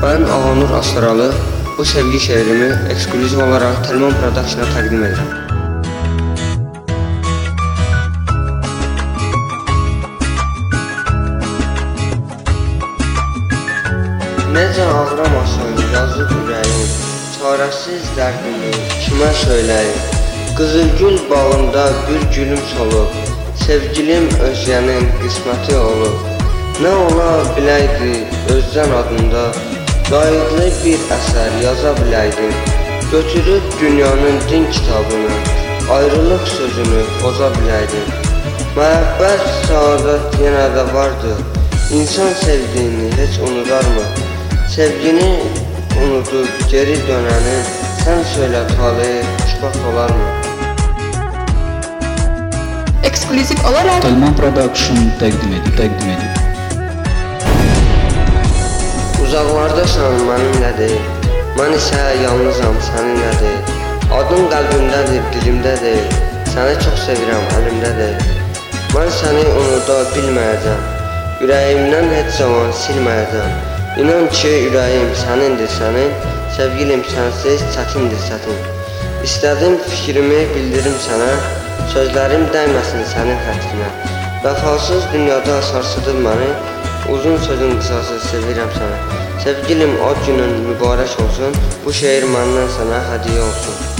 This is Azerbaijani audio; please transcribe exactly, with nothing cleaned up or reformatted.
Ben Ağanur Astaralı bu sevgi şehrimi eksklüziv olarak Telman Production'a təqdim edirəm. Necə ağlamasın yazıq ürəyim, çarəsiz dərdimi kimə söyləyim? Qızılgül bağında bir gülüm solub, sevgilim özgənin qisməti olub. Nə ola biləydi özdən adında, qayıqlı bir əsər yaza biləydim. Götürüb dünyanın din kitabını, ayrılıq sözünü boza biləydim. Məhəbbət, saadət yenə də vardı, İnsan sevdiyini heç unudarmı? Sevgini unudub geri dönəni, sən söylə taleyi xoşbəxt olarmı? Eksklüziv olarak Telman Production təqdim edib, təqdim edib. Uzaqlardasan mənimlədir, mən isə yalnızam səninlədir. Adın qəlbimdədir, dilimdədir, səni çox sevirəm, əlimdədir. Mən səni unuda bilməyəcəm, ürəyimdən heç zaman silməyəcəm. İnan ki, ürəyim sənindir sənin, sevgilim sənsiz çətindir çətin. İstədim fikrimi bildirim sənə, sözlərim dəyməsin sənin xətrinə. Vəfasız dünyada sarsıdıb məni, uzun sözün qısası sevirəm sənə. Sevgilim, o günün mübarək olsun, bu şeir məndən sənə hədiyyə olsun.